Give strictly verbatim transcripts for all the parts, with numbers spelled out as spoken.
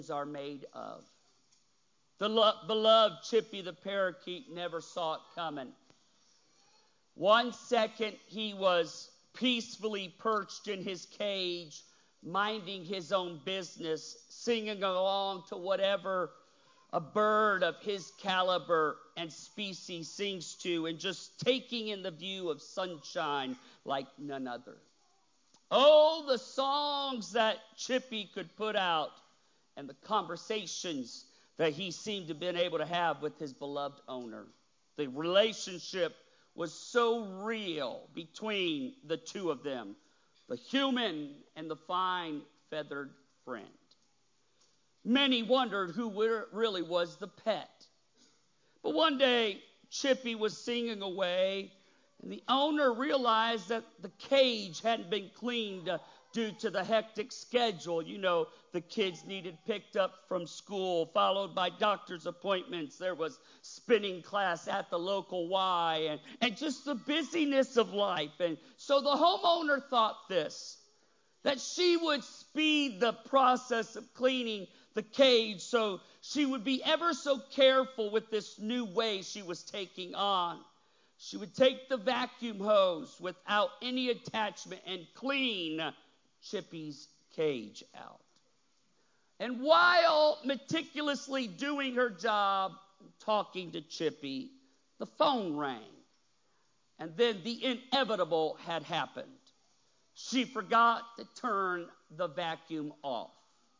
are made of. The lo- beloved Chippy the parakeet never saw it coming. One second he was peacefully perched in his cage, minding his own business, singing along to whatever a bird of his caliber and species sings to, and just taking in the view of sunshine like none other. Oh, the songs that Chippy could put out, and the conversations that he seemed to have been able to have with his beloved owner. The relationship was so real between the two of them, the human and the fine feathered friend. Many wondered who really was the pet. But one day, Chippy was singing away, and the owner realized that the cage hadn't been cleaned uh, due to the hectic schedule. You know, the kids needed picked up from school, followed by doctor's appointments. There was spinning class at the local Y, and, and just the busyness of life. And so the homeowner thought this, that she would speed the process of cleaning the cage so she would be ever so careful with this new way she was taking on. She would take the vacuum hose without any attachment and clean Chippy's cage out. And while meticulously doing her job, talking to Chippy, the phone rang. And then the inevitable had happened. She forgot to turn the vacuum off.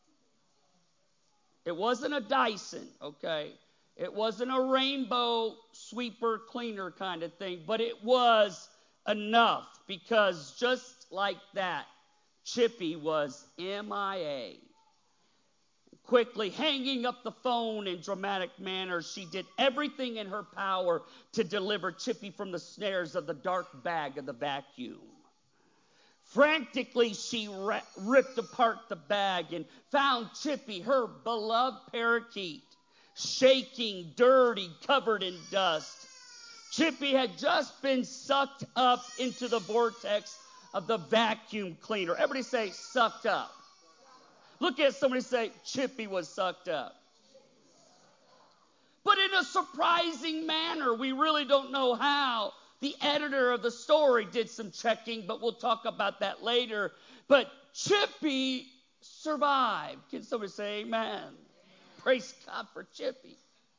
It wasn't a Dyson, okay? It wasn't a rainbow sweeper cleaner kind of thing, but it was enough, because just like that, Chippy was M I A. Quickly hanging up the phone in dramatic manner, she did everything in her power to deliver Chippy from the snares of the dark bag of the vacuum. Frantically, she ra- ripped apart the bag and found Chippy, her beloved parakeet, shaking, dirty, covered in dust. Chippy had just been sucked up into the vortex of the vacuum cleaner. Everybody say, sucked up. Look at somebody say, Chippy was sucked up. But in a surprising manner, we really don't know how. The editor of the story did some checking, but we'll talk about that later. But Chippy survived. Can somebody say amen? Amen. Praise God for Chippy.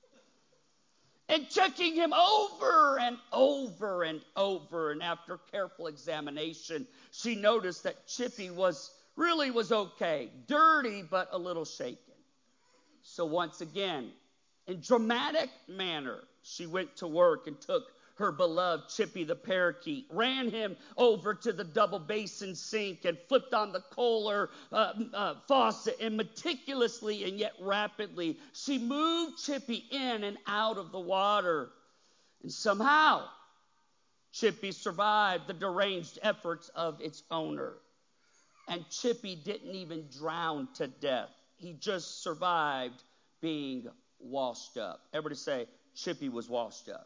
And checking him over and over and over, and after careful examination, she noticed that Chippy was really was okay. Dirty, but a little shaken. So once again, in dramatic manner, she went to work and took her beloved Chippy the parakeet, ran him over to the double basin sink and flipped on the Kohler uh, uh, faucet, and meticulously and yet rapidly she moved Chippy in and out of the water. And somehow Chippy survived the deranged efforts of its owner. And Chippy didn't even drown to death. He just survived being washed up. Everybody say, Chippy was washed up.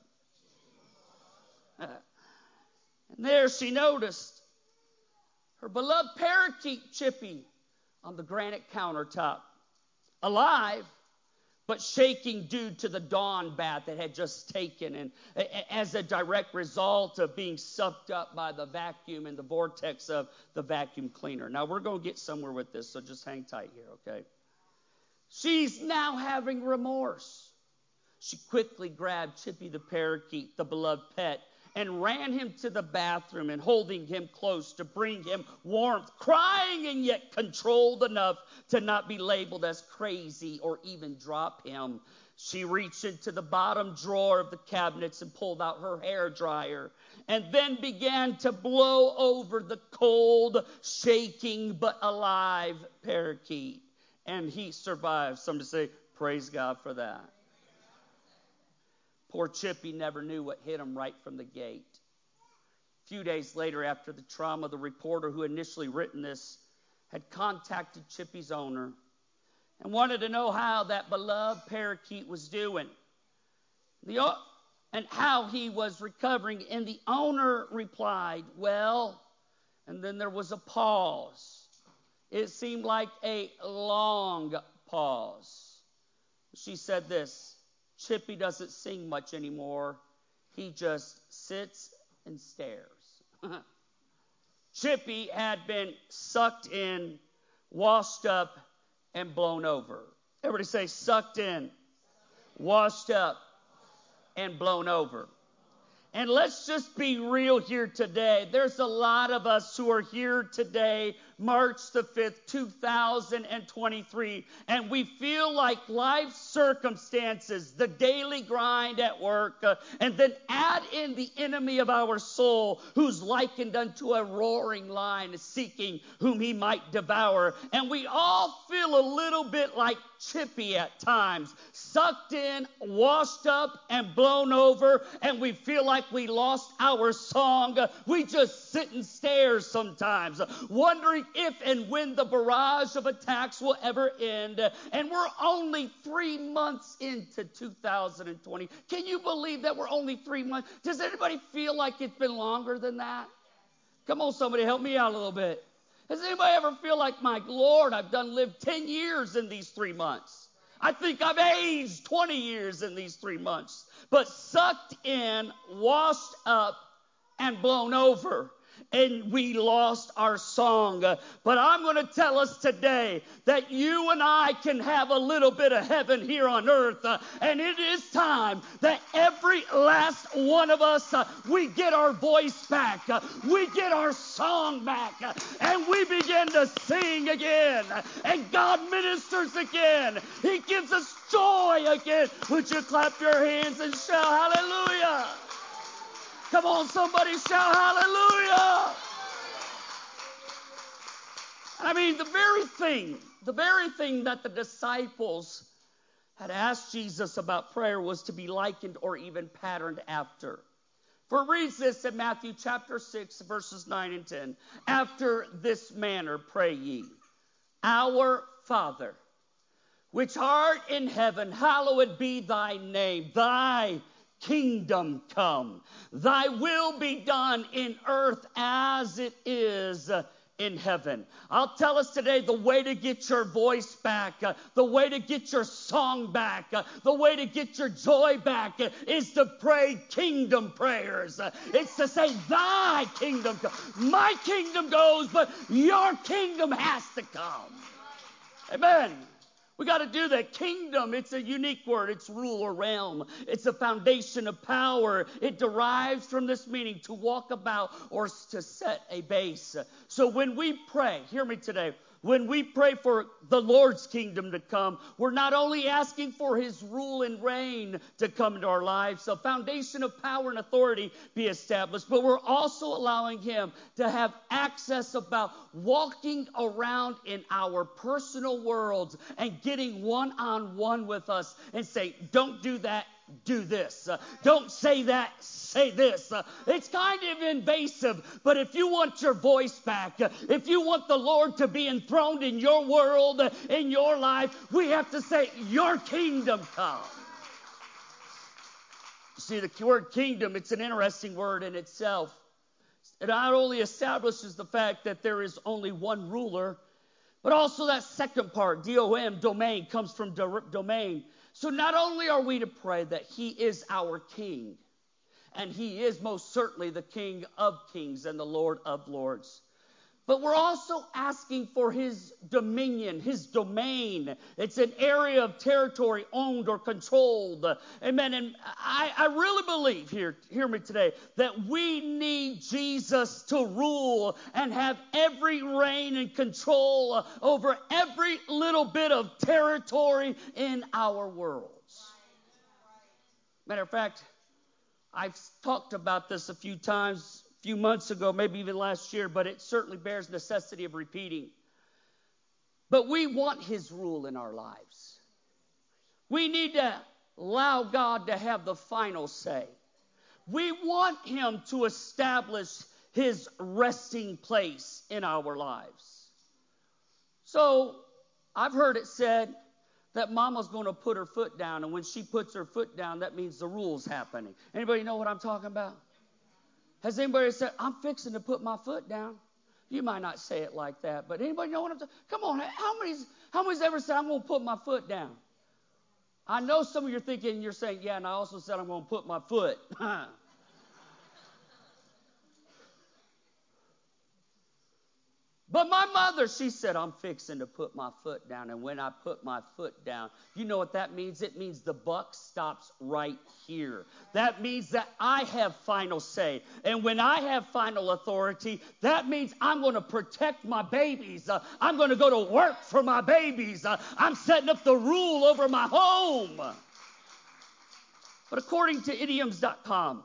And there she noticed her beloved parakeet Chippy on the granite countertop, alive, but shaking due to the dawn bath that had just taken, and as a direct result of being sucked up by the vacuum and the vortex of the vacuum cleaner. Now, we're going to get somewhere with this, so just hang tight here, okay? She's now having remorse. She quickly grabbed Chippy the parakeet, the beloved pet, and ran him to the bathroom, and holding him close to bring him warmth, crying and yet controlled enough to not be labeled as crazy or even drop him. She reached into the bottom drawer of the cabinets and pulled out her hair dryer, and then began to blow over the cold, shaking but alive parakeet. And he survived. Somebody say, praise God for that. Poor Chippy never knew what hit him right from the gate. A few days later, after the trauma, the reporter who initially written this had contacted Chippy's owner and wanted to know how that beloved parakeet was doing, the, and how he was recovering. And the owner replied, well, and then there was a pause. It seemed like a long pause. She said this, Chippy doesn't sing much anymore. He just sits and stares. Chippy had been sucked in, washed up, and blown over. Everybody say sucked in, washed up, and blown over. And let's just be real here today. There's a lot of us who are here today, March the fifth, two thousand twenty-three, and we feel like life circumstances, the daily grind at work, uh, and then add in the enemy of our soul who's likened unto a roaring lion seeking whom he might devour. And we all feel a little bit like Chippy at times, sucked in, washed up, and blown over, and we feel like we lost our song. We just sit and stare sometimes, wondering if and when the barrage of attacks will ever end. And we're only three months into two thousand twenty. Can you believe that we're only three months? Does anybody feel like it's been longer than that? Come on, somebody help me out a little bit. Does anybody ever feel like, my Lord, I've done lived ten years in these three months? I think I've aged twenty years in these three months. But sucked in, washed up, and blown over. And we lost our song. But I'm going to tell us today that you and I can have a little bit of heaven here on earth. Uh, and it is time that every last one of us, uh, we get our voice back. Uh, we get our song back. Uh, and we begin to sing again. And God ministers again. He gives us joy again. Would you clap your hands and shout hallelujah? Come on, somebody shout hallelujah. I mean, the very thing, the very thing that the disciples had asked Jesus about prayer was to be likened or even patterned after. For it reads this in Matthew chapter six, verses nine and ten. After this manner pray ye, Our Father, which art in heaven, hallowed be thy name. Thy kingdom come. Thy will be done in earth as it is in heaven. I'll tell us today the way to get your voice back, uh, the way to get your song back, uh, the way to get your joy back uh, is to pray kingdom prayers. Uh, it's to say, thy kingdom come. My kingdom goes, but your kingdom has to come. Amen. We got to do that. Kingdom, it's a unique word. It's rule or realm. It's a foundation of power. It derives from this meaning to walk about or to set a base. So when we pray, hear me today, when we pray for the Lord's kingdom to come, we're not only asking for his rule and reign to come into our lives, a foundation of power and authority be established, but we're also allowing him to have access about walking around in our personal worlds and getting one-on-one with us and say, don't do that, do this. Uh, don't say that, say this. Uh, it's kind of invasive, but if you want your voice back, uh, if you want the Lord to be enthroned in your world, uh, in your life, we have to say, your kingdom come. See, the word kingdom, it's an interesting word in itself. It not only establishes the fact that there is only one ruler, but also that second part, D O M, domain, comes from do- domain. So not only are we to pray that he is our king, and he is most certainly the King of kings and the Lord of lords, but we're also asking for his dominion, his domain. It's an area of territory owned or controlled. Amen. And I, I really believe, here, hear me today, that we need Jesus to rule and have every reign and control over every little bit of territory in our worlds. Matter of fact, I've talked about this a few times, a few months ago, maybe even last year, but it certainly bears necessity of repeating. But we want his rule in our lives. We need to allow God to have the final say. We want him to establish his resting place in our lives. So I've heard it said that mama's going to put her foot down, and when she puts her foot down, that means the rule's happening. Anybody know what I'm talking about? Has anybody said, I'm fixing to put my foot down? You might not say it like that, but anybody know what I'm talking about? Come on, how many, How many's ever said, I'm going to put my foot down? I know some of you are thinking, you're saying, yeah, and I also said I'm going to put my foot. But my mother, she said, I'm fixing to put my foot down. And when I put my foot down, you know what that means? It means the buck stops right here. That means that I have final say. And when I have final authority, that means I'm going to protect my babies. Uh, I'm going to go to work for my babies. Uh, I'm setting up the rule over my home. But according to idioms dot com,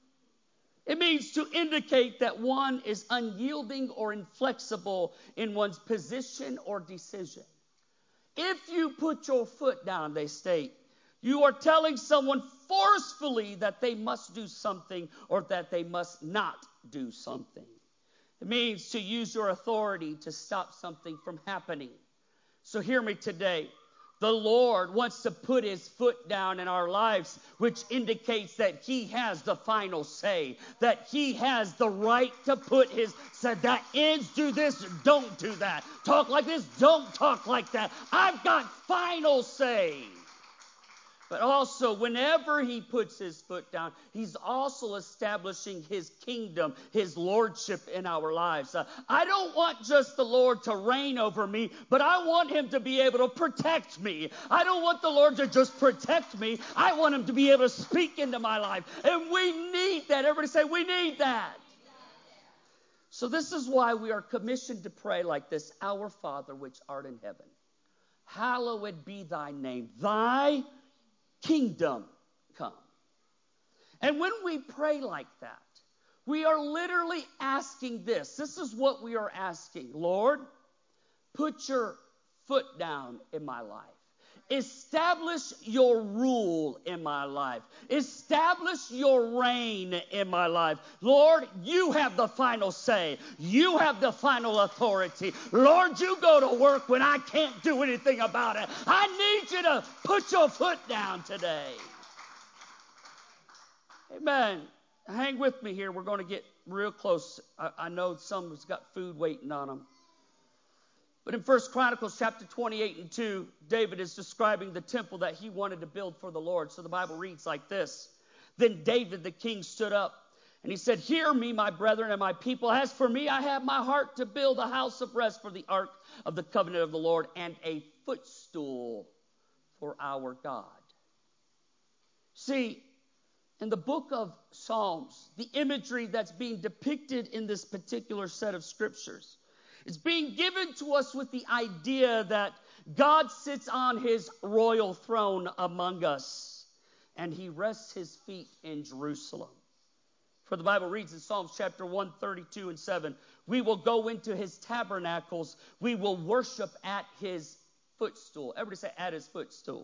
it means to indicate that one is unyielding or inflexible in one's position or decision. If you put your foot down, they state, you are telling someone forcefully that they must do something or that they must not do something. It means to use your authority to stop something from happening. So hear me today. The Lord wants to put his foot down in our lives, which indicates that he has the final say, that he has the right to put his, said that ends, do this, don't do that. Talk like this, don't talk like that. I've got final say. But also, whenever he puts his foot down, he's also establishing his kingdom, his lordship in our lives. Uh, I don't want just the Lord to reign over me, but I want him to be able to protect me. I don't want the Lord to just protect me. I want him to be able to speak into my life. And we need that. Everybody say, we need that. So this is why we are commissioned to pray like this. Our Father, which art in heaven, hallowed be thy name. Thy kingdom come. And when we pray like that, we are literally asking this. This is what we are asking. Lord, put your foot down in my life. Establish your rule in my life. Establish your reign in my life. Lord, you have the final say. You have the final authority. Lord, you go to work when I can't do anything about it. I need you to put your foot down today. Amen. Hang with me here. We're going to get real close. I, I know someone's got food waiting on them. But in First Chronicles chapter twenty-eight and two, David is describing the temple that he wanted to build for the Lord. So the Bible reads like this. Then David the king stood up and he said, hear me, my brethren and my people. As for me, I have my heart to build a house of rest for the ark of the covenant of the Lord and a footstool for our God. See, in the book of Psalms, the imagery that's being depicted in this particular set of scriptures, it's being given to us with the idea that God sits on his royal throne among us, and he rests his feet in Jerusalem. For the Bible reads in Psalms chapter one thirty-two and seven, we will go into his tabernacles, we will worship at his footstool. Everybody say, at his footstool.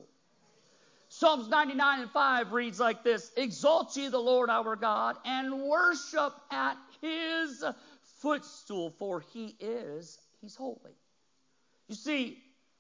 Psalms ninety-nine and five reads like this, exalt ye the Lord our God, and worship at his footstool, for he is, he's holy. You see,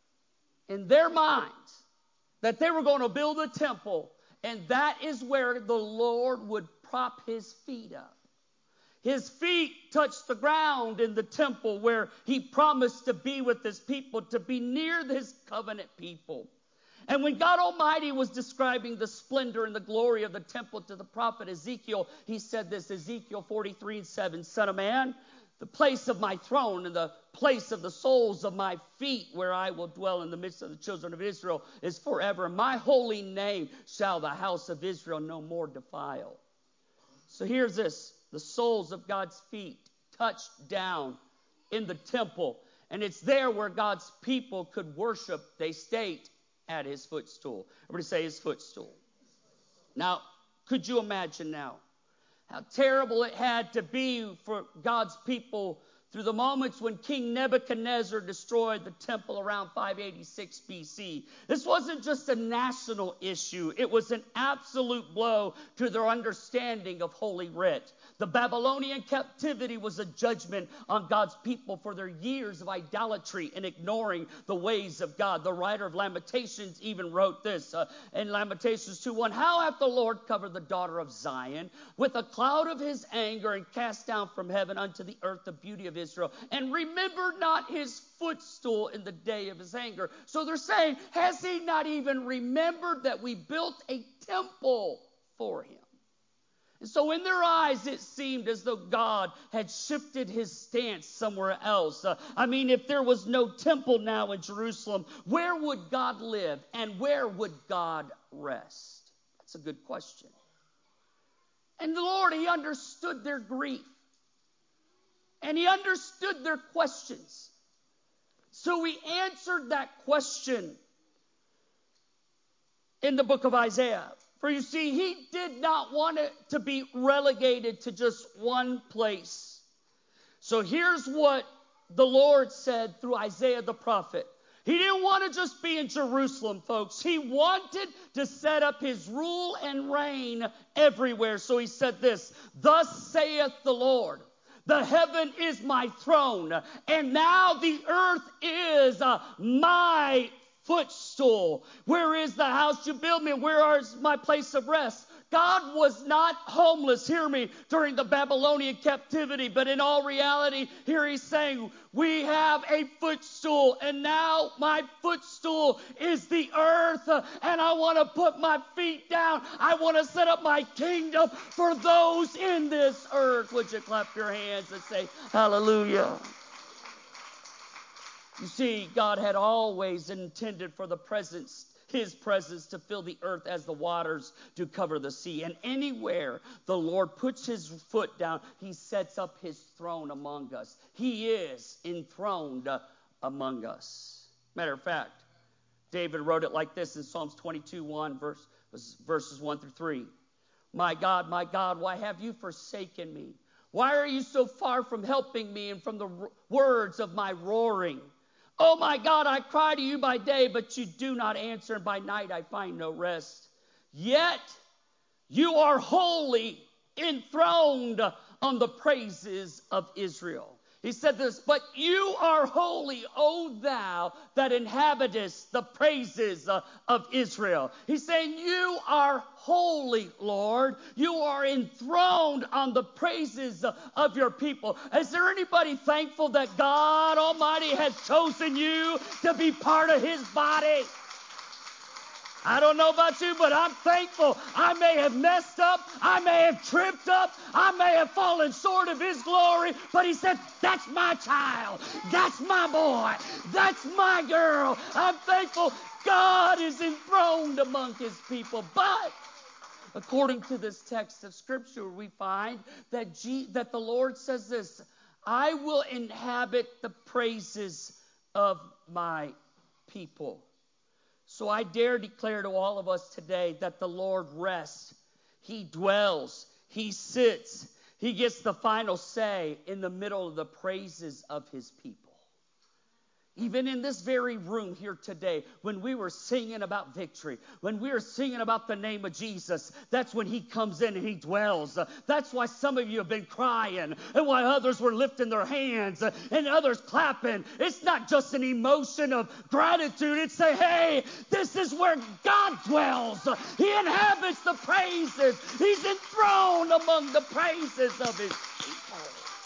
in their minds, that they were going to build a temple, and that is where the Lord would prop his feet up. His feet touched the ground in the temple where he promised to be with his people, to be near his covenant people. And when God Almighty was describing the splendor and the glory of the temple to the prophet Ezekiel, he said this, Ezekiel forty-three and seven, Son of man, the place of my throne and the place of the soles of my feet where I will dwell in the midst of the children of Israel is forever. My holy name shall the house of Israel no more defile. So here's this, the soles of God's feet touched down in the temple. And it's there where God's people could worship, they state, at his footstool. Everybody say his footstool. Now, could you imagine now how terrible it had to be for God's people through the moments when King Nebuchadnezzar destroyed the temple around five eighty-six B C. This wasn't just a national issue. It was an absolute blow to their understanding of Holy Writ. The Babylonian captivity was a judgment on God's people for their years of idolatry and ignoring the ways of God. The writer of Lamentations even wrote this uh, in Lamentations two one, how hath the Lord covered the daughter of Zion with a cloud of his anger and cast down from heaven unto the earth the beauty of Israel, and remembered not his footstool in the day of his anger. So they're saying, has he not even remembered that we built a temple for him? And so in their eyes, it seemed as though God had shifted his stance somewhere else. Uh, I mean, if there was no temple now in Jerusalem, where would God live and where would God rest? That's a good question. And the Lord, he understood their grief. And he understood their questions. So he answered that question in the book of Isaiah. For you see, he did not want it to be relegated to just one place. So here's what the Lord said through Isaiah the prophet. He didn't want to just be in Jerusalem, folks. He wanted to set up his rule and reign everywhere. So he said this, thus saith the Lord, the heaven is my throne, and now the earth is uh, my footstool. Where is the house you build me? Where is my place of rest? God was not homeless, hear me, during the Babylonian captivity, but in all reality, here he's saying, we have a footstool, and now my footstool is the earth, and I want to put my feet down. I want to set up my kingdom for those in this earth. Would you clap your hands and say, hallelujah? You see, God had always intended for the presence, his presence to fill the earth as the waters do cover the sea. And anywhere the Lord puts his foot down, he sets up his throne among us. He is enthroned among us. Matter of fact, David wrote it like this in Psalms twenty-two, one, verse, verses one through three. My God, my God, why have you forsaken me? Why are you so far from helping me and from the words of my roaring? Oh my God, I cry to you by day, but you do not answer, and by night I find no rest. Yet you are wholly enthroned on the praises of Israel. He said this, but you are holy, O thou that inhabitest the praises uh, of Israel. He's saying you are holy, Lord. You are enthroned on the praises uh, of your people. Is there anybody thankful that God Almighty has chosen you to be part of his body? I don't know about you, but I'm thankful. I may have messed up. I may have tripped up. I may have fallen short of his glory. But he said, that's my child. That's my boy. That's my girl. I'm thankful God is enthroned among his people. But according to this text of Scripture, we find that, G- that the Lord says this, I will inhabit the praises of my people. So I dare declare to all of us today that the Lord rests. He dwells. He sits. He gets the final say in the middle of the praises of his people. Even in this very room here today, when we were singing about victory, when we were singing about the name of Jesus, that's when he comes in and he dwells. That's why some of you have been crying and why others were lifting their hands and others clapping. It's not just an emotion of gratitude. It's say, hey, this is where God dwells. He inhabits the praises. He's enthroned among the praises of his people.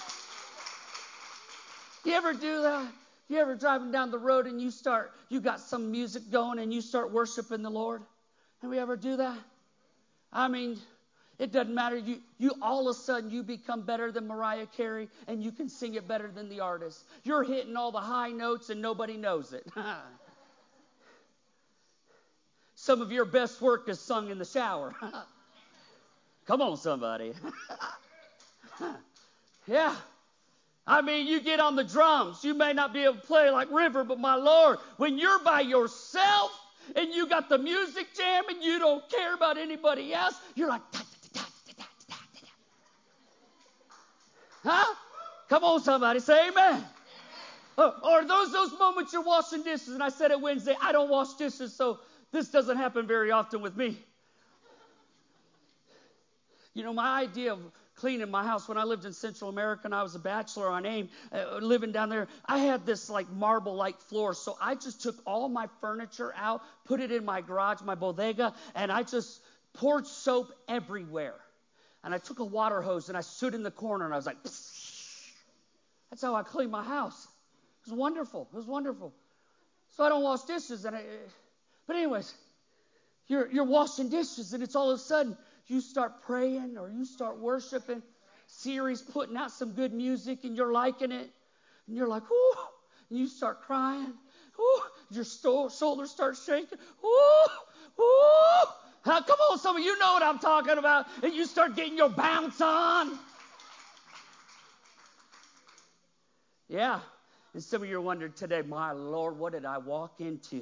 You ever do that? You ever driving down the road and you start, you got some music going and you start worshiping the Lord? Have we ever do that? I mean, it doesn't matter. You, you all of a sudden you become better than Mariah Carey and you can sing it better than the artist. You're hitting all the high notes and nobody knows it. Some of your best work is sung in the shower. Come on, somebody. Yeah. I mean, you get on the drums. You may not be able to play like River, but my Lord, when you're by yourself and you got the music jamming, you don't care about anybody else. You're like, da, da, da, da, da, da, da, da. Huh? Come on, somebody, say amen. Or, or those those moments you're washing dishes, and I said it Wednesday, I don't wash dishes, so this doesn't happen very often with me. You know, my idea of cleaning my house, when I lived in Central America and I was a bachelor on AIM, uh, living down there, I had this like marble-like floor. So I just took all my furniture out, put it in my garage, my bodega, and I just poured soap everywhere. And I took a water hose and I stood in the corner and I was like, psh, That's how I clean my house. It was wonderful. It was wonderful. So I don't wash dishes. And I, but anyways, you're, you're washing dishes, and it's all of a sudden you start praying or you start worshiping. Siri's putting out some good music, and you're liking it. And you're like, ooh. And you start crying. Ooh. Your sto- shoulders start shaking. Ooh. Ooh. Now, come on, some of you know what I'm talking about. And you start getting your bounce on. Yeah. And some of you are wondering today, my Lord, what did I walk into?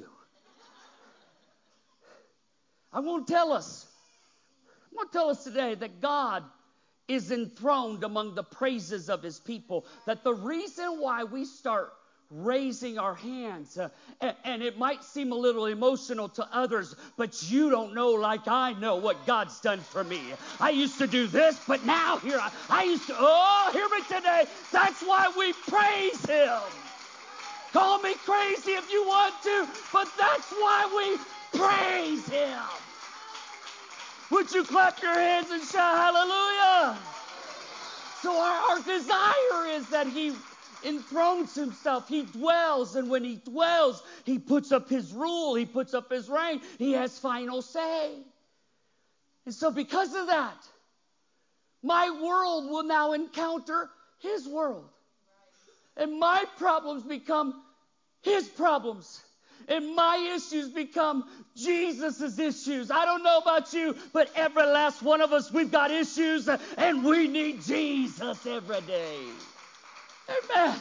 I won't tell us. I want to tell us today that God is enthroned among the praises of his people. That the reason why we start raising our hands, uh, and, and it might seem a little emotional to others, but you don't know like I know what God's done for me. I used to do this, but now here I, I used to, oh, hear me today. That's why we praise him. Call me crazy if you want to, but that's why we praise him. Would you clap your hands and shout hallelujah? So our, our desire is that he enthrones himself. He dwells, and when he dwells, he puts up his rule. He puts up his reign. He has final say. And so because of that, my world will now encounter his world. And my problems become his problems. And my issues become Jesus' issues. I don't know about you, but every last one of us, we've got issues, and we need Jesus every day. Amen.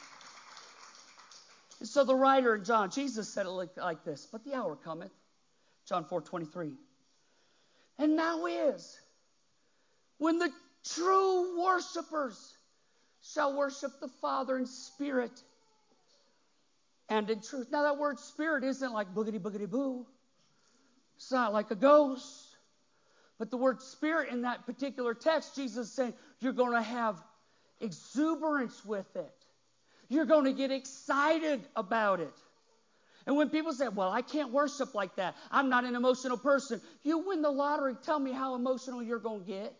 And so the writer in John, Jesus said it like, like this, but the hour cometh, John four twenty-three, and now is, when the true worshipers shall worship the Father in spirit and in truth. Now that word spirit isn't like boogity boogity boo. It's not like a ghost. But the word spirit in that particular text, Jesus is saying you're going to have exuberance with it. You're going to get excited about it. And when people say, well, I can't worship like that. I'm not an emotional person. You win the lottery. Tell me how emotional you're going to get.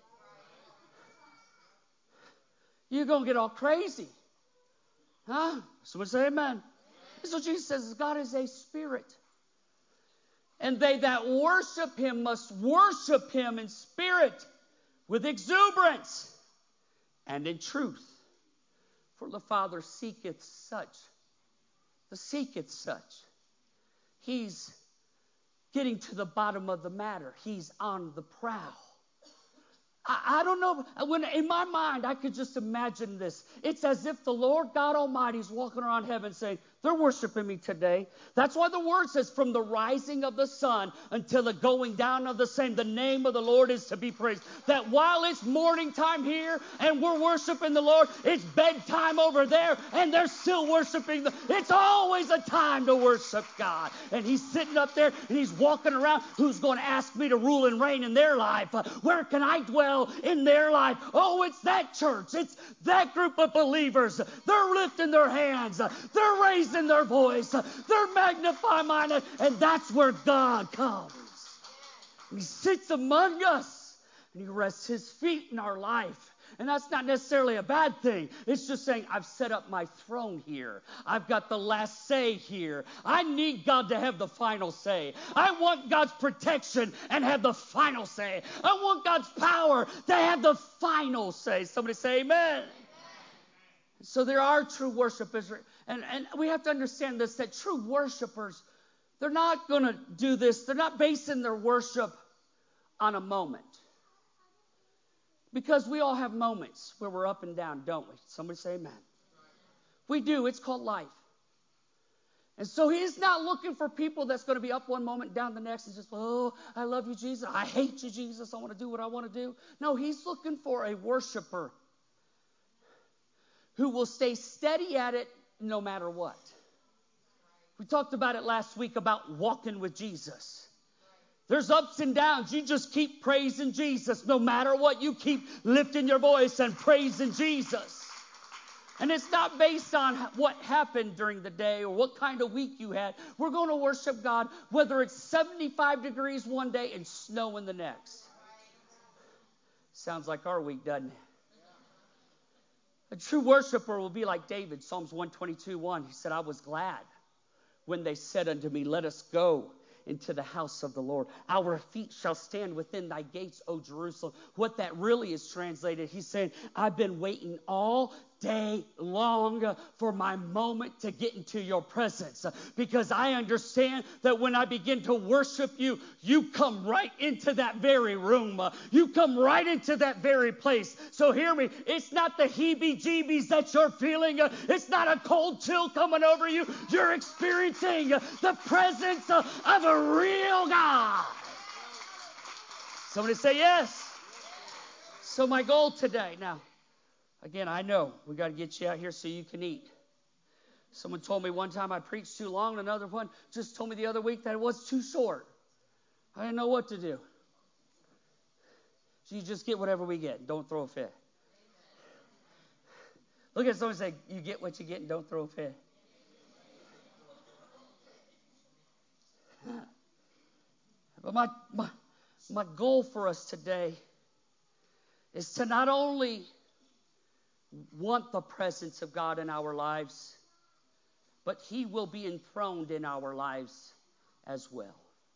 You're going to get all crazy. Huh? Someone say amen. So Jesus says God is a spirit. And they that worship him must worship him in spirit with exuberance and in truth. For the Father seeketh such. The seeketh such. He's getting to the bottom of the matter. He's on the prowl. I, I don't know. When in my mind, I could just imagine this. It's as if the Lord God Almighty is walking around heaven saying, they're worshiping me today. That's why the word says, from the rising of the sun until the going down of the same, the name of the Lord is to be praised. That while it's morning time here and we're worshiping the Lord, it's bedtime over there and they're still worshiping. The, it's always a time to worship God. And he's sitting up there and he's walking around. Who's going to ask me to rule and reign in their life? Uh, where can I dwell in their life? Oh, it's that church. It's that group of believers. They're lifting their hands. They're raising in their voice, they're magnifying mine, and that's where God comes. And he sits among us, and he rests his feet in our life. And that's not necessarily a bad thing. It's just saying, I've set up my throne here. I've got the last say here. I need God to have the final say. I want God's protection and have the final say. I want God's power to have the final say. Somebody say amen. So there are true worshipers. And, and we have to understand this, that true worshipers, they're not going to do this. They're not basing their worship on a moment. Because we all have moments where we're up and down, don't we? Somebody say amen. We do. It's called life. And so he's not looking for people that's going to be up one moment, down the next, and just, oh, I love you, Jesus. I hate you, Jesus. I want to do what I want to do. No, he's looking for a worshiper who will stay steady at it no matter what. We talked about it last week about walking with Jesus. There's ups and downs. You just keep praising Jesus. No matter what, you keep lifting your voice and praising Jesus. And it's not based on what happened during the day or what kind of week you had. We're going to worship God whether it's seventy-five degrees one day and snow in the next. Sounds like our week, doesn't it? A true worshiper will be like David, Psalms one twenty-two, one. He said, I was glad when they said unto me, let us go into the house of the Lord. Our feet shall stand within thy gates, O Jerusalem. What that really is translated, he's saying, I've been waiting all day long for my moment to get into your presence, because I understand that when I begin to worship you, you come right into that very room. You come right into that very place. So hear me, it's not the heebie-jeebies that you're feeling. It's not a cold chill coming over you. You're experiencing the presence of a real God. Somebody say yes. So my goal today, now, again, I know we got to get you out here so you can eat. Someone told me one time I preached too long, and another one just told me the other week that it was too short. I didn't know what to do. So you just get whatever we get. Don't throw a fit. Look at someone and say, you get what you get and don't throw a fit. But my, my, my goal for us today is to not only want the presence of God in our lives, but he will be enthroned in our lives as well.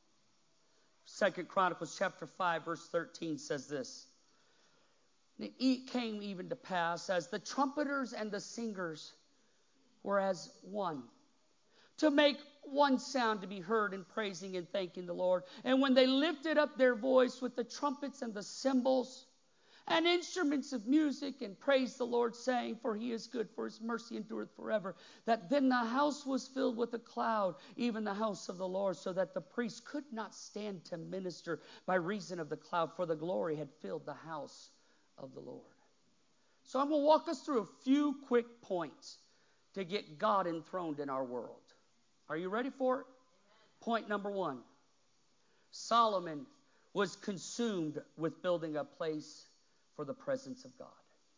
Second Chronicles chapter five verse thirteen says this. It came even to pass as the trumpeters and the singers were as one, to make one sound to be heard in praising and thanking the Lord. And when they lifted up their voice with the trumpets and the cymbals and instruments of music, and praised the Lord, saying, for he is good, for his mercy endureth forever, that then the house was filled with a cloud, even the house of the Lord, so that the priest could not stand to minister by reason of the cloud, for the glory had filled the house of the Lord. So I'm going to walk us through a few quick points to get God enthroned in our world. Are you ready for it? Point number one. Solomon was consumed with building a place for the presence of God.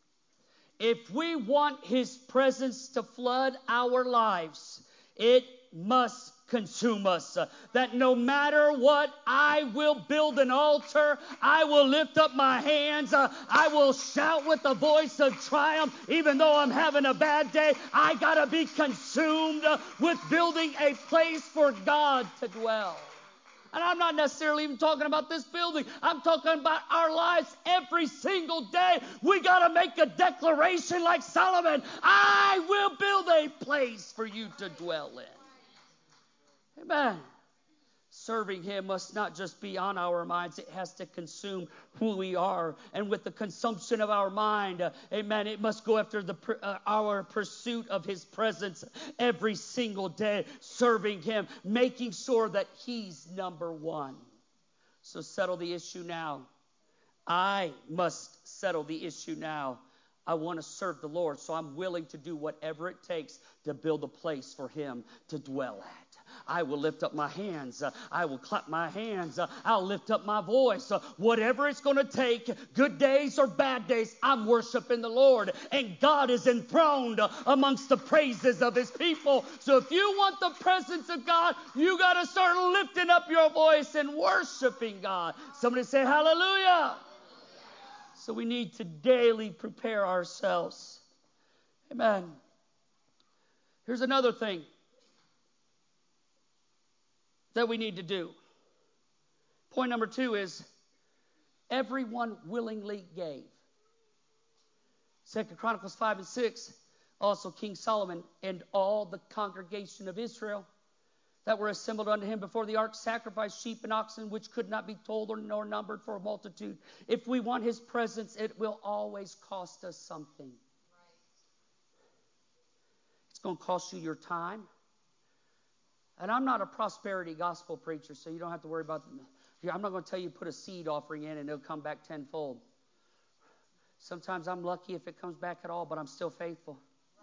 If we want his presence to flood our lives, it must consume us. Uh, that no matter what, I will build an altar. I will lift up my hands. Uh, I will shout with a voice of triumph, even though I'm having a bad day. I got to be consumed uh, with building a place for God to dwell. And I'm not necessarily even talking about this building. I'm talking about our lives every single day. We got to make a declaration like Solomon. I will build a place for you to dwell in. Amen. Serving him must not just be on our minds. It has to consume who we are. And with the consumption of our mind, uh, amen, it must go after the uh, our pursuit of his presence every single day. Serving him, making sure that he's number one. So settle the issue now. I must settle the issue now. I want to serve the Lord, so I'm willing to do whatever it takes to build a place for him to dwell at. I will lift up my hands. Uh, I will clap my hands. Uh, I'll lift up my voice. Uh, whatever it's going to take, good days or bad days, I'm worshiping the Lord. And God is enthroned uh, amongst the praises of his people. So if you want the presence of God, you got to start lifting up your voice and worshiping God. Somebody say hallelujah. So we need to daily prepare ourselves. Amen. Here's another thing that we need to do. Point number two is everyone willingly gave. Second Chronicles five and six, also King Solomon and all the congregation of Israel that were assembled unto him before the ark sacrificed sheep and oxen, which could not be told or nor numbered for a multitude. If we want his presence, it will always cost us something. Right. It's going to cost you your time. And I'm not a prosperity gospel preacher, so you don't have to worry about them. I'm not going to tell you put a seed offering in and it'll come back tenfold. Sometimes I'm lucky if it comes back at all, but I'm still faithful.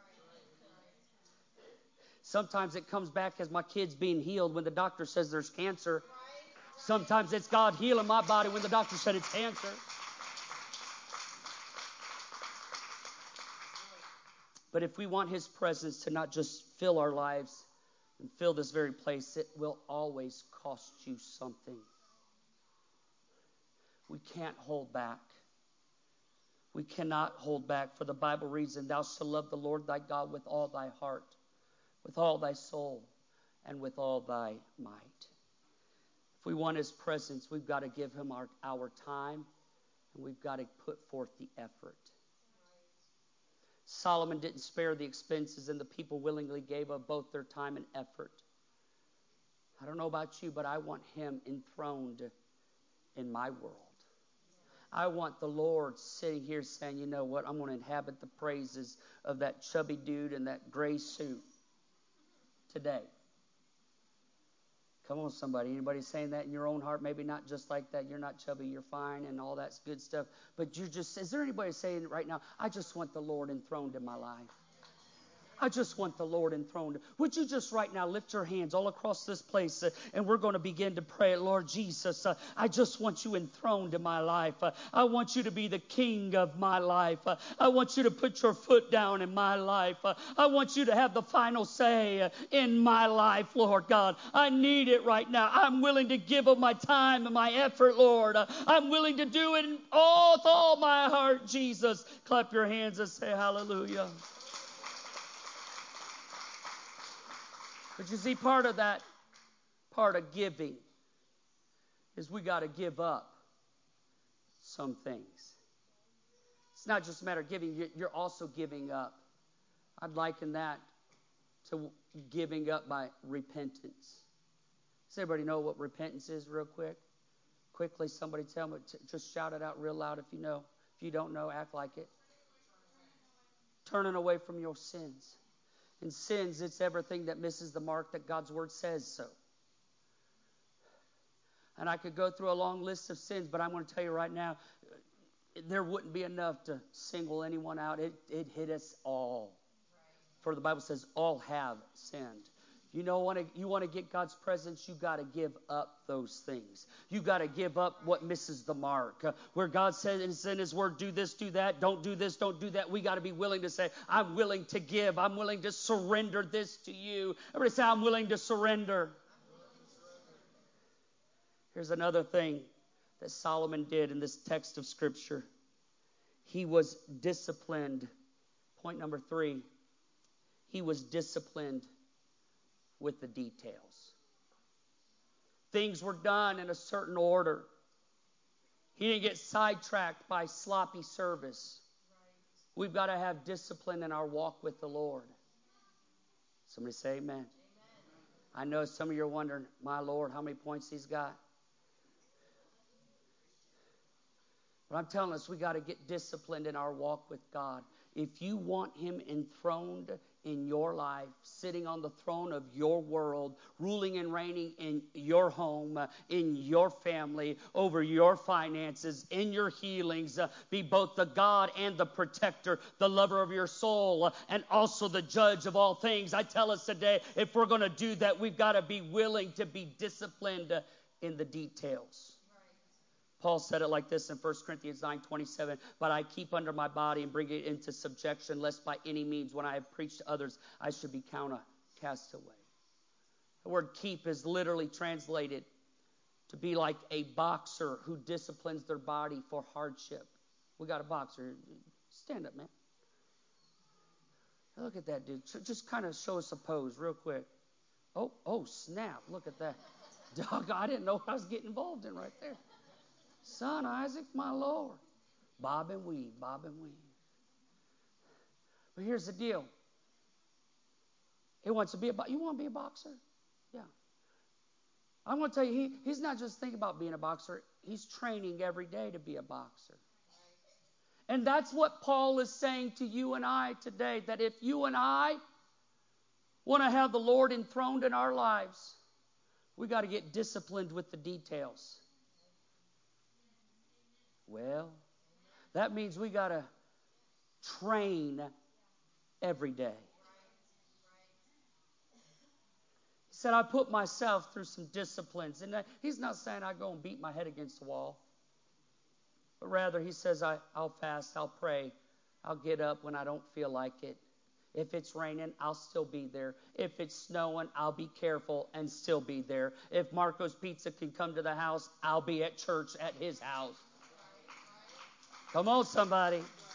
Sometimes it comes back as my kid's being healed when the doctor says there's cancer. Sometimes it's God healing my body when the doctor said it's cancer. But if we want his presence to not just fill our lives and fill this very place, it will always cost you something. We can't hold back. We cannot hold back, for the Bible reads, and thou shalt love the Lord thy God with all thy heart, with all thy soul, and with all thy might. If we want his presence, we've got to give him our, our time, and we've got to put forth the effort. Solomon didn't spare the expenses, and the people willingly gave up both their time and effort. I don't know about you, but I want him enthroned in my world. I want the Lord sitting here saying, you know what, I'm going to inhabit the praises of that chubby dude in that gray suit today. Come on, somebody. Anybody saying that in your own heart? Maybe not just like that. You're not chubby, you're fine, and all that's good stuff. But you're just, is there anybody saying right now, I just want the Lord enthroned in my life? I just want the Lord enthroned. Would you just right now lift your hands all across this place, uh, and we're going to begin to pray. Lord Jesus, uh, I just want you enthroned in my life. Uh, I want you to be the king of my life. Uh, I want you to put your foot down in my life. Uh, I want you to have the final say uh, in my life, Lord God. I need it right now. I'm willing to give of my time and my effort, Lord. Uh, I'm willing to do it all with all my heart, Jesus. Clap your hands and say hallelujah. But you see, part of that, part of giving, is we got to give up some things. It's not just a matter of giving, you're also giving up. I'd liken that to giving up by repentance. Does everybody know what repentance is real quick? Quickly, somebody tell me, just shout it out real loud if you know. If you don't know, act like it. Turning away from your sins. In sins, it's everything that misses the mark that God's word says so. And I could go through a long list of sins, but I'm going to tell you right now, there wouldn't be enough to single anyone out. It, it hit us all. For the Bible says all have sinned. You know, want to, you want to get God's presence, you got to give up those things. You got to give up what misses the mark. Uh, where God says in his word, do this, do that, don't do this, don't do that. We got to be willing to say, I'm willing to give. I'm willing to surrender this to you. Everybody say, I'm willing to surrender. Here's another thing that Solomon did in this text of Scripture. He was disciplined. Point number three. He was disciplined with the details. Things were done in a certain order. He didn't get sidetracked by sloppy service. We've got to have discipline in our walk with the Lord. Somebody say amen. Amen. I know some of you are wondering, my Lord, how many points he's got? But I'm telling us, we got to get disciplined in our walk with God. If you want him enthroned in your life, sitting on the throne of your world, ruling and reigning in your home, uh, in your family, over your finances, in your healings, uh, be both the God and the protector, the lover of your soul, uh, and also the judge of all things. I tell us today, if we're going to do that, we've got to be willing to be disciplined uh, in the details. Paul said it like this in First Corinthians nine twenty-seven, but I keep under my body and bring it into subjection, lest by any means when I have preached to others, I should be counted cast away. The word keep is literally translated to be like a boxer who disciplines their body for hardship. We got a boxer. Stand up, man. Look at that dude. Just kind of show us a pose real quick. Oh, oh, snap. Look at that. Dog, I didn't know what I was getting involved in right there. Son Isaac, my Lord. Bob and weave, bob and weave. But here's the deal. He wants to be a boxer. You want to be a boxer? Yeah. I'm going to tell you, he, he's not just thinking about being a boxer. He's training every day to be a boxer. And that's what Paul is saying to you and I today, that if you and I want to have the Lord enthroned in our lives, we got to get disciplined with the details. Well, that means we got to train every day. He said, I put myself through some disciplines. And he's not saying I go and beat my head against the wall. But rather, he says, I, I'll fast, I'll pray, I'll get up when I don't feel like it. If it's raining, I'll still be there. If it's snowing, I'll be careful and still be there. If Marco's Pizza can come to the house, I'll be at church at his house. Come on, somebody.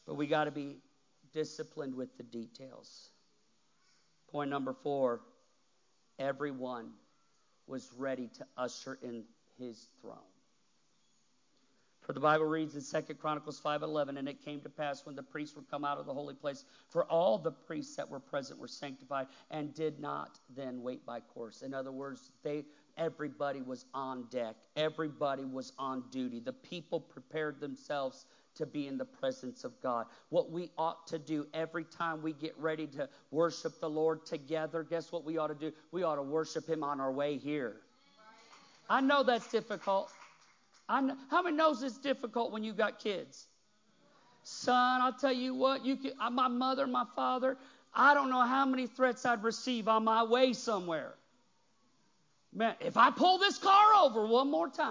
But we got to be disciplined with the details. Point number four, everyone was ready to usher in his throne. For the Bible reads in Second Chronicles five eleven, and it came to pass when the priests were come out of the holy place, for all the priests that were present were sanctified and did not then wait by course. In other words, they everybody was on deck. Everybody was on duty. The people prepared themselves to be in the presence of God. What we ought to do every time we get ready to worship the Lord together, guess what we ought to do? We ought to worship him on our way here. I know that's difficult. I know, how many knows it's difficult when you got kids? Son, I'll tell you what, you can, my mother, my father, I don't know how many threats I'd receive on my way somewhere. Man, if I pull this car over one more time,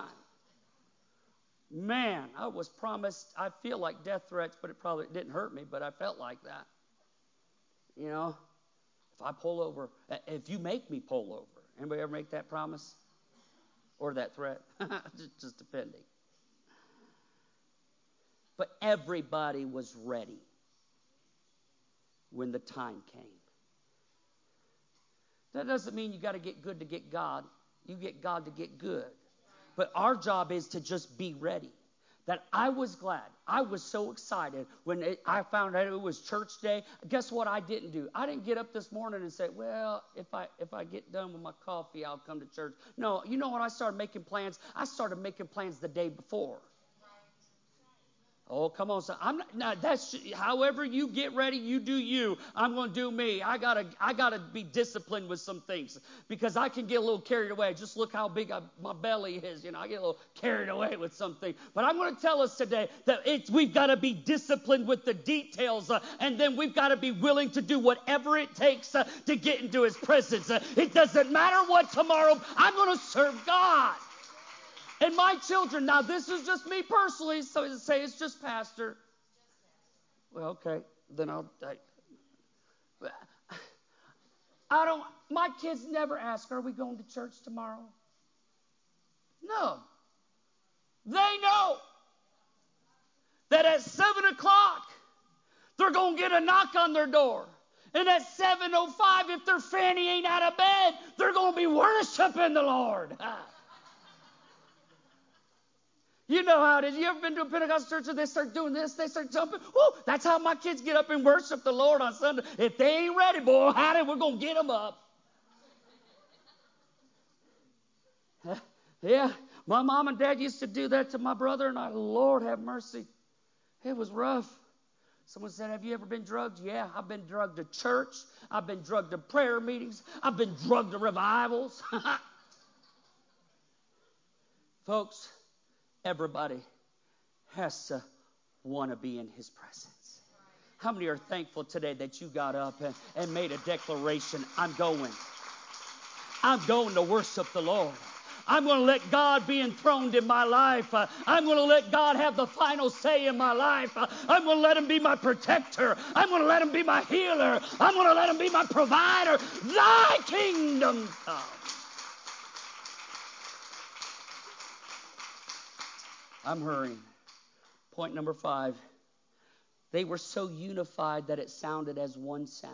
man, I was promised, I feel like death threats, but it probably didn't hurt me, but I felt like that. You know, if I pull over, if you make me pull over, anybody ever make that promise? Or that threat? just, just depending. But everybody was ready when the time came. That doesn't mean you got to get good to get God. You get God to get good. But our job is to just be ready. That I was glad. I was so excited when it, I found out it was church day. Guess what I didn't do? I didn't get up this morning and say, well, if I if I get done with my coffee, I'll come to church. No, you know what? I started making plans. I started making plans the day before. Oh, come on, son. I'm not, no, that's however you get ready, you do you. I'm going to do me. I gotta, I gotta be disciplined with some things because I can get a little carried away. Just look how big I, my belly is. You know, I get a little carried away with something. But I'm going to tell us today that it's we've got to be disciplined with the details, uh, and then we've got to be willing to do whatever it takes uh, to get into His presence. Uh, it doesn't matter what tomorrow. I'm going to serve God. And my children, now this is just me personally, so say it's just pastor. Well, okay, then I'll, I, I don't, my kids never ask, are we going to church tomorrow? No. They know that at seven o'clock, they're going to get a knock on their door. And at seven oh five, if their fanny ain't out of bed, they're going to be worshiping the Lord. You know how it is. You ever been to a Pentecostal church and they start doing this, they start jumping? Woo, that's how my kids get up and worship the Lord on Sunday. If they ain't ready, boy, howdy, we're going to get them up. Yeah, my mom and dad used to do that to my brother and I. Lord have mercy. It was rough. Someone said, have you ever been drugged? Yeah, I've been drugged to church. I've been drugged to prayer meetings. I've been drugged to revivals. Folks, everybody has to want to be in His presence. How many are thankful today that you got up and, and made a declaration? I'm going. I'm going to worship the Lord. I'm going to let God be enthroned in my life. Uh, I'm going to let God have the final say in my life. Uh, I'm going to let Him be my protector. I'm going to let Him be my healer. I'm going to let Him be my provider. Thy kingdom come. I'm hurrying. Point number five. They were so unified that it sounded as one sound.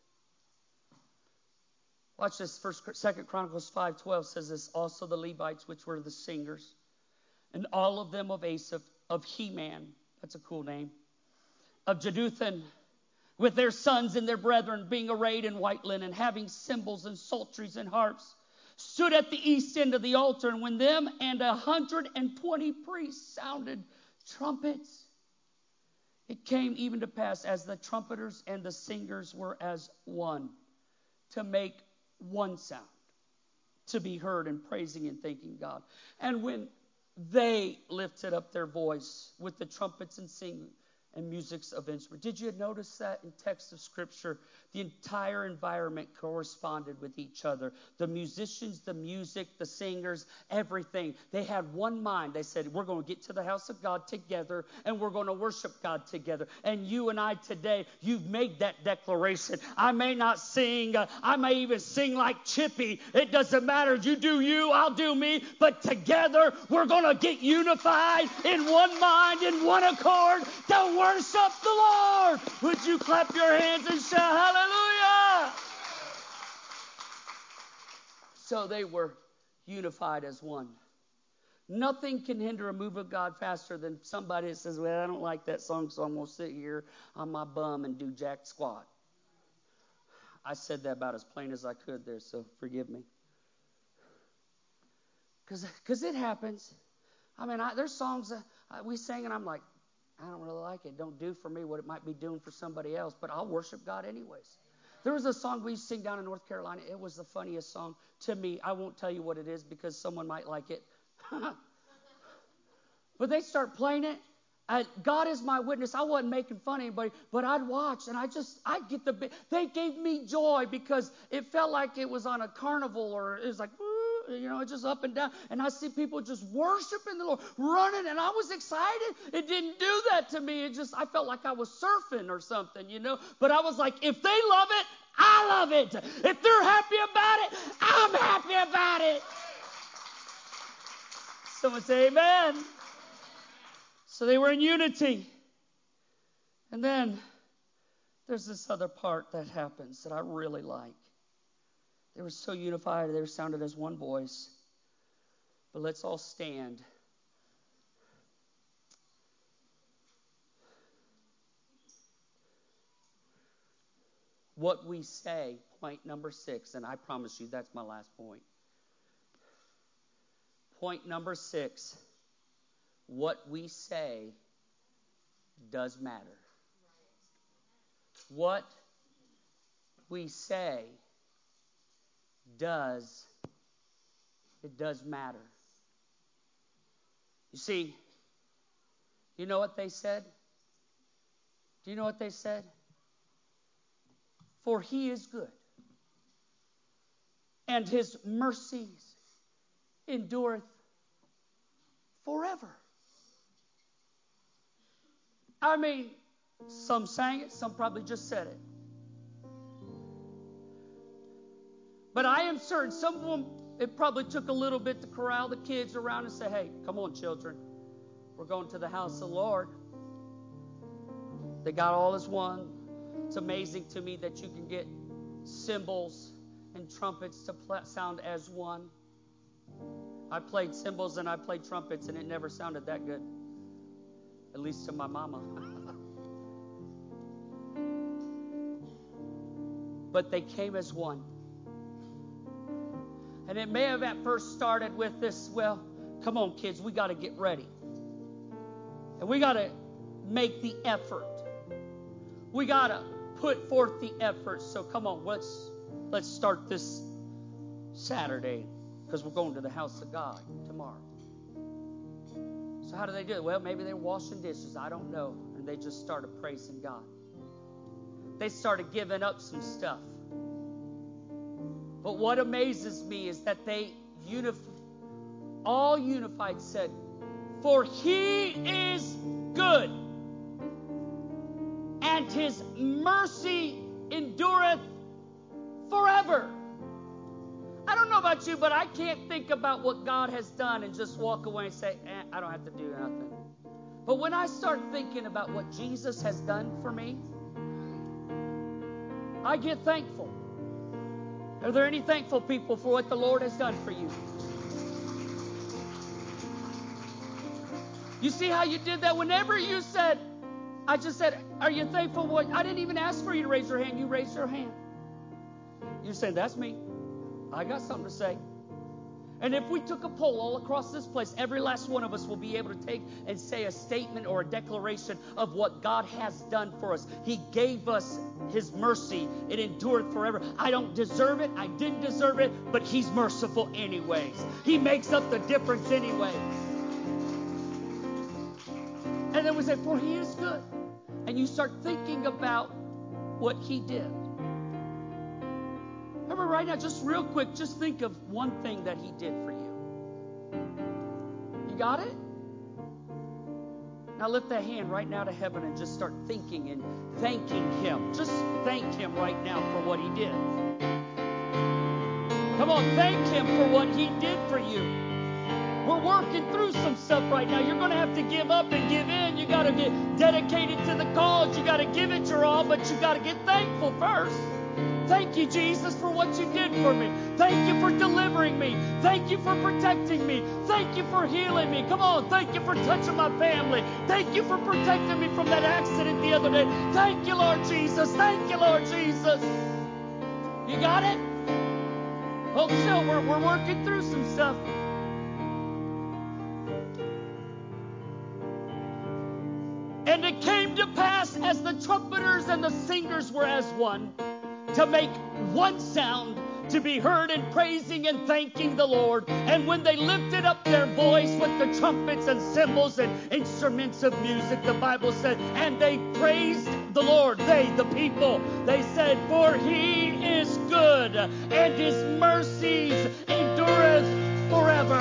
Watch this. First, Second Chronicles five twelve says this. Also the Levites, which were the singers, and all of them of Asaph, of Heman. That's a cool name. Of Jeduthun, with their sons and their brethren, being arrayed in white linen, having cymbals and psalteries and harps, stood at the east end of the altar, and when them and a hundred and twenty priests sounded trumpets, it came even to pass as the trumpeters and the singers were as one, to make one sound, to be heard in praising and thanking God. And when they lifted up their voice with the trumpets and singing and musics of instruments. Did you notice that in text of Scripture? The entire environment corresponded with each other. The musicians, the music, the singers, everything. They had one mind. They said, we're going to get to the house of God together and we're going to worship God together. And you and I today, you've made that declaration. I may not sing. Uh, I may even sing like Chippy. It doesn't matter. You do you, I'll do me. But together, we're going to get unified in one mind, in one accord to worship the Lord. Would you clap your hands and shout hallelujah? So they were unified as one. Nothing can hinder a move of God faster than somebody that says, well, I don't like that song, so I'm going to sit here on my bum and do jack squat. I said that about as plain as I could there, so forgive me. Because it happens. I mean, I, there's songs that we sing, and I'm like, I don't really like it. Don't do for me what it might be doing for somebody else, but I'll worship God anyways. There was a song we used to sing down in North Carolina. It was the funniest song to me. I won't tell you what it is because someone might like it. But they start playing it. Uh, God is my witness. I wasn't making fun of anybody, but I'd watch and I just, I'd get the, they gave me joy because it felt like it was on a carnival or it was like, woo, you know, just up and down. And I see people just worshiping the Lord, running, and I was excited. It didn't do that to me. It just, I felt like I was surfing or something, you know. But I was like, if they love it, I love it. If they're happy about it, I'm happy about it. Someone say amen. So they were in unity. And then there's this other part that happens that I really like. They were so unified, they were sounded as one voice. But let's all stand. What we say, point number six, and I promise you that's my last point. Point number six, what we say does matter. What we say does, it does matter. You see, you know what they said? Do you know what they said? For he is good, and his mercies endureth forever. I mean, some sang it, some probably just said it. But I am certain some of them, it probably took a little bit to corral the kids around and say, hey, come on, children. We're going to the house of the Lord. They got all as one. It's amazing to me that you can get cymbals and trumpets to pl- sound as one. I played cymbals and I played trumpets, and it never sounded that good. At least to my mama. But they came as one. And it may have at first started with this, well, come on, kids, we got to get ready. And we got to make the effort. We got to put forth the effort. So come on, let's let's start this Saturday because we're going to the house of God tomorrow. So how do they do it? Well, maybe they're washing dishes. I don't know. And they just started praising God. They started giving up some stuff. But what amazes me is that they unif- all unified said, for he is good, and his mercy endureth forever. I don't know about you, but I can't think about what God has done and just walk away and say, eh, I don't have to do nothing. But when I start thinking about what Jesus has done for me, I get thankful. Are there any thankful people for what the Lord has done for you? You see how you did that? Whenever you said, I just said, are you thankful? What? I didn't even ask for you to raise your hand. You raised your hand. You said, that's me. I got something to say. And if we took a poll all across this place, every last one of us will be able to take and say a statement or a declaration of what God has done for us. He gave us his mercy. It endured forever. I don't deserve it. I didn't deserve it, but he's merciful anyways. He makes up the difference anyways. And then we say, for he is good. And you start thinking about what he did. Remember right now, just real quick, just think of one thing that he did for you. You got it? Now lift that hand right now to heaven and just start thinking and thanking him. Just thank him right now for what he did. Come on, thank him for what he did for you. We're working through some stuff right now. You're going to have to give up and give in. You got to get dedicated to the cause. You got to give it your all, but you got to get thankful first. Thank you, Jesus, for what you did for me. Thank you for delivering me. Thank you for protecting me. Thank you for healing me. Come on, thank you for touching my family. Thank you for protecting me from that accident the other day. Thank you, Lord Jesus. Thank you, Lord Jesus. You got it? Hold still. We're, we're working through some stuff. And it came to pass as the trumpeters and the singers were as one, to make one sound, to be heard in praising and thanking the Lord. And when they lifted up their voice with the trumpets and cymbals and instruments of music, the Bible said, and they praised the Lord, they, the people, they said, for he is good, and his mercies endureth forever.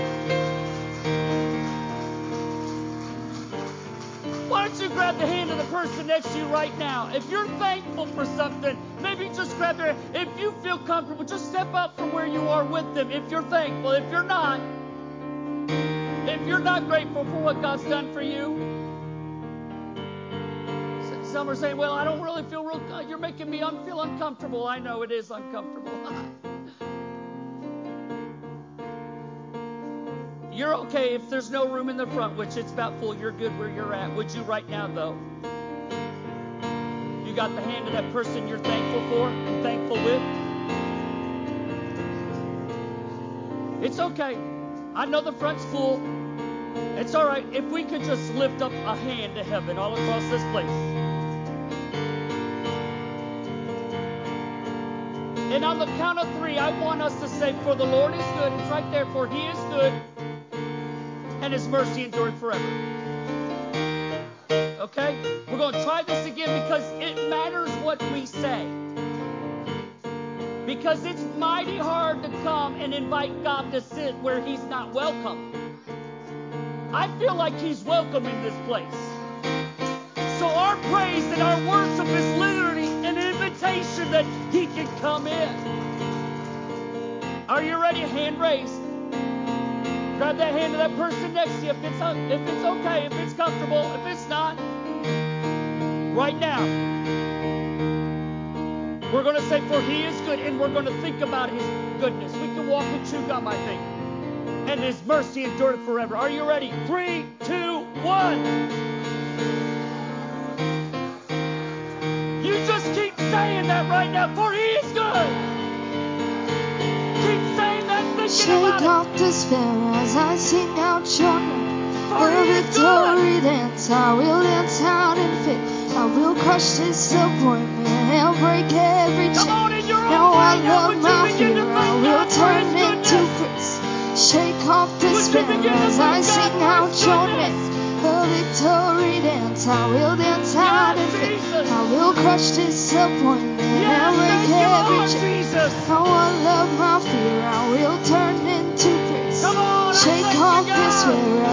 Why don't you grab the hand of the person next to you right now? If you're thankful for something, maybe just grab their hand. If you feel comfortable, just step out from where you are with them if you're thankful. If you're not, if you're not grateful for what God's done for you, some are saying, well, I don't really feel real, you're making me un- feel uncomfortable. I know it is uncomfortable. You're okay if there's no room in the front, which it's about full. You're good where you're at. Would you right now, though? You got the hand of that person you're thankful for and thankful with? It's okay. I know the front's full. It's all right. If we could just lift up a hand to heaven all across this place. And on the count of three, I want us to say, for the Lord is good. It's right there. For he is good. And his mercy endureth forever. Okay? We're going to try this again because it matters what we say. Because it's mighty hard to come and invite God to sit where he's not welcome. I feel like he's welcome in this place. So our praise and our worship is literally an invitation that he can come in. Are you ready? Hand raised. Grab that hand of that person next to you if it's, if it's okay, if it's comfortable, if it's not. Right now, we're going to say, for he is good, and we're going to think about his goodness. We can walk and chew gum, I think. And his mercy endureth forever. Are you ready? Three, two, one. You just keep saying that right now, for he is good. Shake off despair as I sing out your name. For victory dance, I will dance out in faith. I will crush disappointment and break every chain. Now I love my fear, I will turn into praise. Shake off despair as I sing out your name. For victory dance, I will dance out in faith. I will crush disappointment and break every chain. Now I love my fear, I will turn into praise. Shake off despair.